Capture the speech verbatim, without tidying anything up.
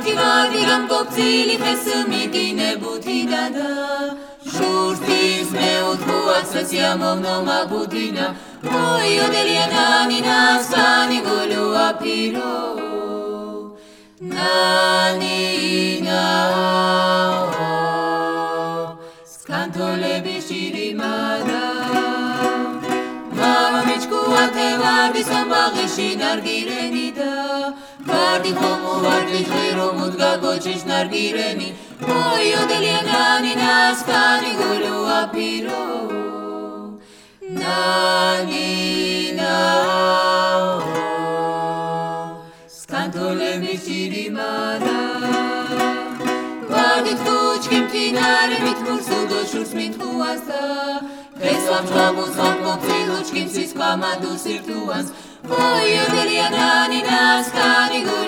ვარდი გამკობწილი ხეს მიდინებუთინა და შურთის მეუთქუაცას იამოვნო მაგუდინა მოიოდელიანანინა სანი გულუ აფირო ნანინა სკანტოლები შირიმადა მამა მიჩქუათე ვარდი სამბაღეში ნარგირენი და ვარდი ხომო ვარდი ხვირო მუდგა გოჩიშ ნარგირენი მოიოდელიანანინა სკანი გულუ აფირო ნანინა სკანტოლები შირიმადა ვარდი თუჩკი მტინარებით მურსუდო შურს მითხუას და ფესვამ ჭამუს ხამკობწი ლუჩკი მცის კვამადუს ირთუანს მოიოდელიანანინა სკანი